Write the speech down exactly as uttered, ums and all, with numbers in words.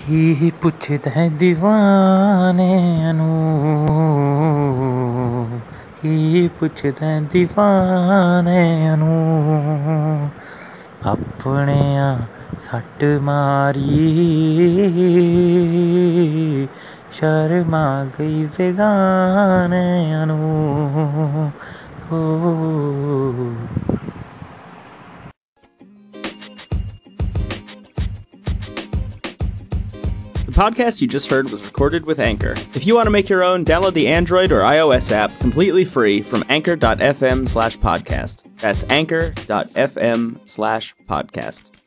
ਕੀ ਪੁੱਛਦਾ ਹੈ دیਵਾਨਿਆਂ ਨੂੰ, ਕੀ ਪੁੱਛਦਾ ਹੈ دیਵਾਨਿਆਂ ਨੂੰ, ਆਪਣਿਆਂ ਸੱਟ ਮਾਰੀ ਸ਼ਰਮਾ ਗਈ ਬੇਗਾਨਿਆਂ ਨੂੰ ਹੋ। The podcast you just heard was recorded with Anchor. If you want to make your own, download the Android or iOS app completely free from anchor.fm slash podcast. That's anchor.fm slash podcast.